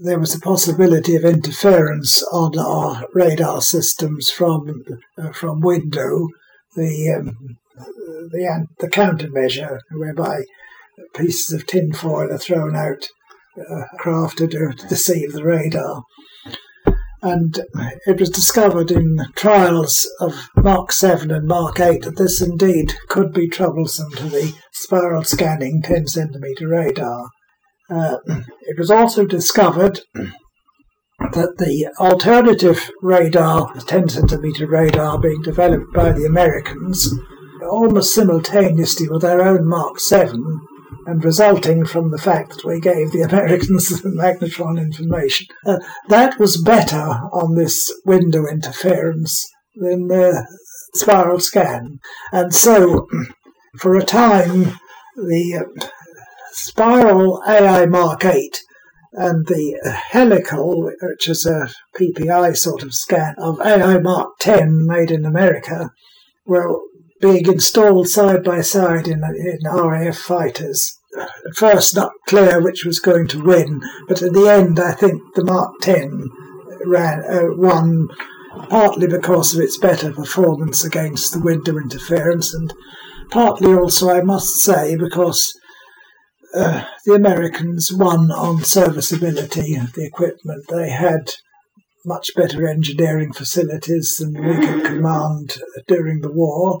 there was a possibility of interference on our radar systems from window, the countermeasure whereby pieces of tinfoil are thrown out craft to deceive the radar. And it was discovered in trials of Mark 7 and Mark 8 that this indeed could be troublesome to the spiral scanning 10 centimetre radar. It was also discovered that the alternative radar, 10 centimetre radar being developed by the Americans, almost simultaneously with their own Mark 7, and resulting from the fact that we gave the Americans the magnetron information, that was better on this window interference than the spiral scan. And so, for a time, the spiral AI Mark 8 and the helical, which is a PPI sort of scan of AI Mark 10 made in America, were being installed side by side in RAF fighters. At first not clear which was going to win, but at the end I think the Mark 10 won, partly because of its better performance against the window interference, and partly also, I must say, because the Americans won on serviceability of the equipment. They had much better engineering facilities than we could command during the war.